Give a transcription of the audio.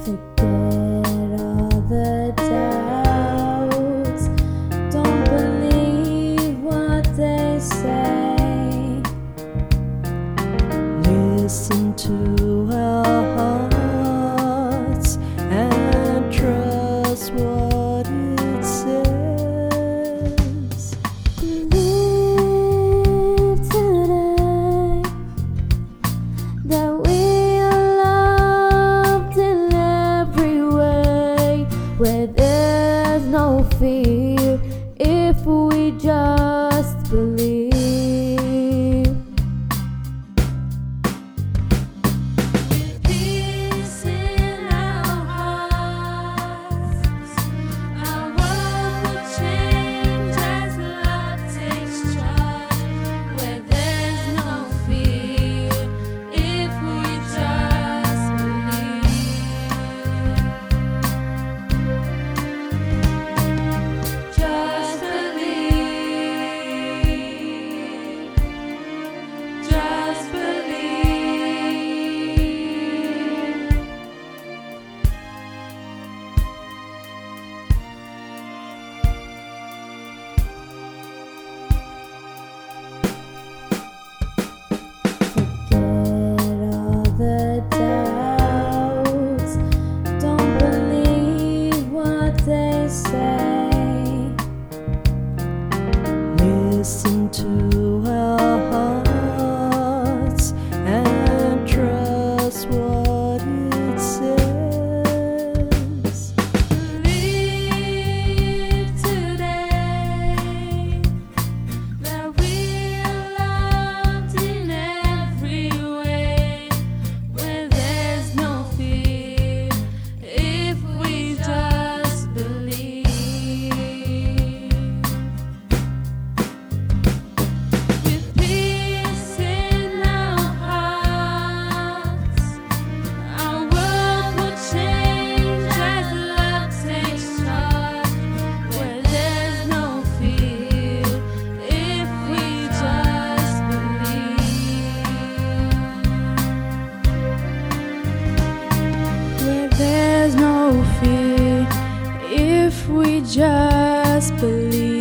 Forget all the doubts. Don't believe what they say. Listen to our hearts and trust what it says. Believe today that we are loved in every way, where there's no fear if we just believe. With peace in our hearts, our world will change as love takes charge, where there's no fear if we just believe. Just believe. Just believe. Forget all the doubts. Don't believe what they say. Listen to our hearts and trust what it says. Believe today that we are loved in every way, where there's no fear if we just believe. With peace in our hearts, our world will change as love takes charge, where there's no fear if we just believe. Where there's no fear if we just believe.